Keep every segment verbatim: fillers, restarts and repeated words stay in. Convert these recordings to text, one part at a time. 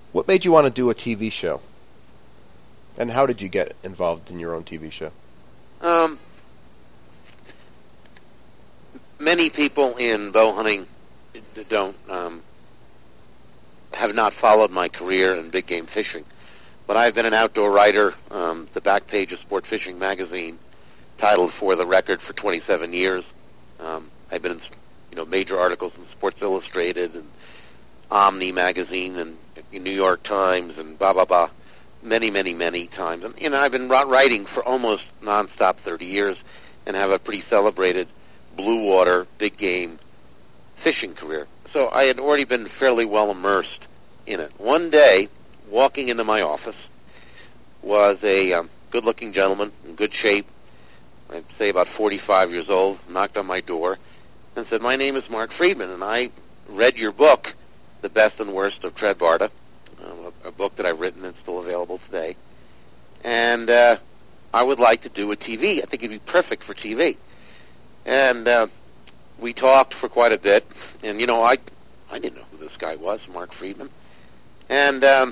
What made you want to do a T V show? And how did you get involved in your own T V show? Um, many people in bow hunting don't um, have not followed my career in big game fishing, but I've been an outdoor writer. Um, the back page of Sport Fishing magazine, titled "For the Record" for twenty-seven years. Um, I've been in you know major articles in Sports Illustrated and Omni magazine and New York Times and blah blah blah. Many, many, many times. And, you know, I've been writing for almost nonstop thirty years and have a pretty celebrated blue water, big game fishing career. So I had already been fairly well immersed in it. One day, walking into my office was a um, good-looking gentleman in good shape, I'd say about forty-five years old, knocked on my door and said, "My name is Mark Friedman, and I read your book, The Best and Worst of Tread Barta, a book that I've written and still available today. And uh, I would like to do a T V. I think it'd be perfect for T V." And uh, we talked for quite a bit. And, you know, I I didn't know who this guy was, Mark Friedman. And um,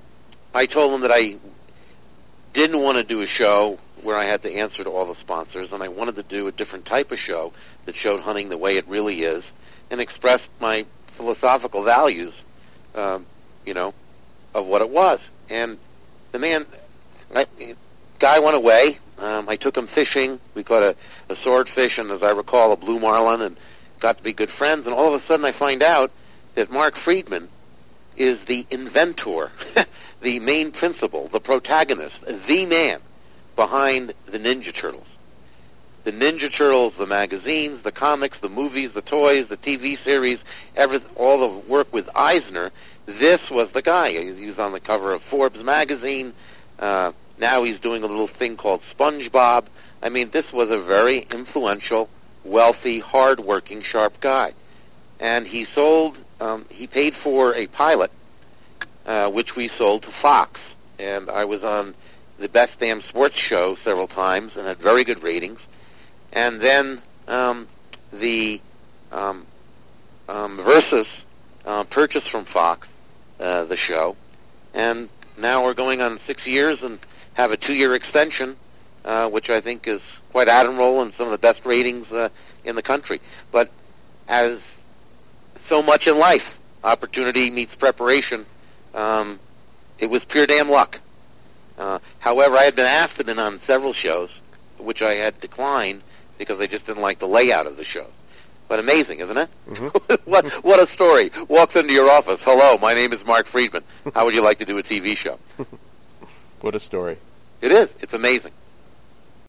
I told him that I didn't want to do a show where I had to answer to all the sponsors, and I wanted to do a different type of show that showed hunting the way it really is and expressed my philosophical values, um, you know, of what it was. And the man, I, guy went away. Um, I took him fishing. We caught a, a swordfish and, as I recall, a blue marlin, and got to be good friends. And all of a sudden I find out that Mark Friedman is the inventor, the main principal, the protagonist, the man behind the Ninja Turtles. The Ninja Turtles, the magazines, the comics, the movies, the toys, the T V series, every, all the work with Eisner. This was the guy. He was on the cover of Forbes magazine. Uh, now he's doing a little thing called SpongeBob. I mean, this was a very influential, wealthy, hard-working, sharp guy. And he sold, um, he paid for a pilot, uh, which we sold to Fox. And I was on the Best Damn Sports show several times and had very good ratings. And then um, the um, um, Versus uh, purchased from Fox uh, the show, and now we're going on six years and have a two-year extension, uh, which I think is quite admirable and some of the best ratings uh, in the country. But as so much in life, opportunity meets preparation. Um, it was pure damn luck. Uh, however, I had been asked to be on several shows, which I had declined because I just didn't like the layout of the show. But amazing, isn't it? Mm-hmm. what what a story. Walks into your office. "Hello, my name is Mark Friedman. How would you like to do a T V show?" What a story. It is. It's amazing.